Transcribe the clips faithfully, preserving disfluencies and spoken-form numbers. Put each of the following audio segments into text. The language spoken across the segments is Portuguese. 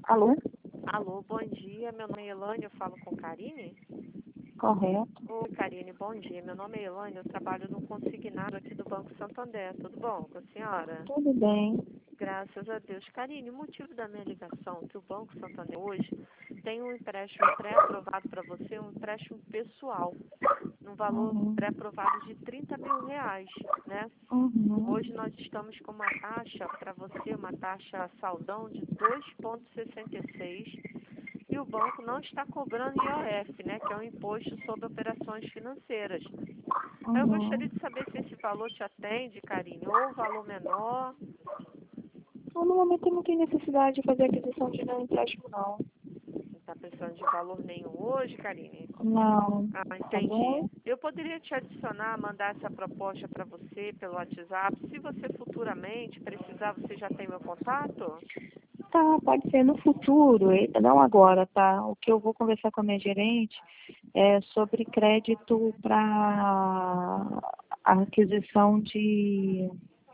Alô? Alô, bom dia. Meu nome é Elane, eu falo com Karine. Correto. Oi, Karine, bom dia. Meu nome é Elane, eu trabalho no consignado aqui do Banco Santander. Tudo bom com a senhora? Tudo bem. Graças a Deus. Karine, o motivo da minha ligação é que o Banco Santander hoje tem um empréstimo pré-aprovado para você, um empréstimo pessoal, num valor Uhum. pré-aprovado de trinta mil reais, né? Uhum. Hoje nós estamos com uma taxa para você, uma taxa saldão de dois vírgula sessenta e seis e o banco não está cobrando I O F, né, que é um imposto sobre operações financeiras. Eu Uhum. gostaria de saber se esse valor te atende, Karine, ou o valor menor. Eu, no momento eu não tenho necessidade de fazer aquisição de nenhum empréstimo, não. Não está precisando de valor nenhum hoje, Karine? Não. Ah, Tá entendi. bom? Eu poderia te adicionar, mandar essa proposta para você pelo WhatsApp. Se você futuramente precisar, você já tem meu contato? Tá, pode ser no futuro, e- não agora, tá? O que eu vou conversar com a minha gerente é sobre crédito para aquisição de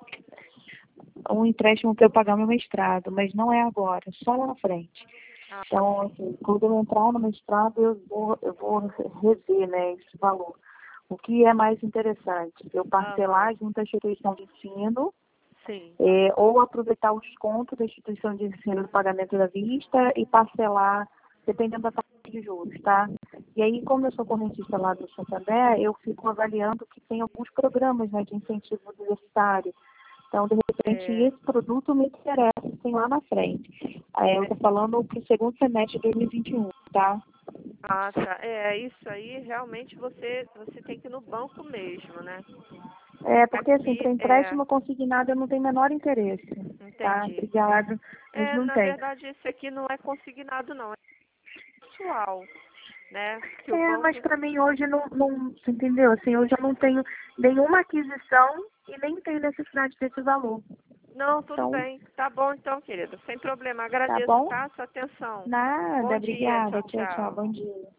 um empréstimo para eu pagar meu mestrado, mas não é agora, só lá na frente. Ah, Então, sim. assim, quando eu entrar no mestrado, eu vou, eu vou rever, né, esse valor. O que é mais interessante? Eu Aham, parcelar junto à instituição de ensino, sim. é, ou aproveitar o desconto da instituição de ensino do pagamento da vista e parcelar, dependendo da taxa de juros, tá? E aí, como eu sou correntista lá do Santander, eu fico avaliando que tem alguns programas, né, de incentivo universitário. Então, de repente, É, esse produto me interessa, assim, lá na frente. É, eu é, estou falando para o segundo semestre de dois mil e vinte e um, tá? ah, tá. É, isso aí realmente você, você tem que ir no banco mesmo, né? É, porque assim, Aqui, para é, empréstimo consignado eu não tenho o menor interesse, tá? entendi. Obrigada, mas É, não na tem. verdade, esse aqui não é consignado, não. É pessoal, né? Que o É, mas banco... para mim hoje não, não, você entendeu? Assim, hoje eu não tenho nenhuma aquisição e nem tenho necessidade desse valor. Não, tudo Então, bem. Tá bom então, querido. Sem problema. tá Agradeço, bom? tá? Sua atenção. Nada, Bom dia. obrigada. Tchau, Tchau, tchau. tchau. Bom dia.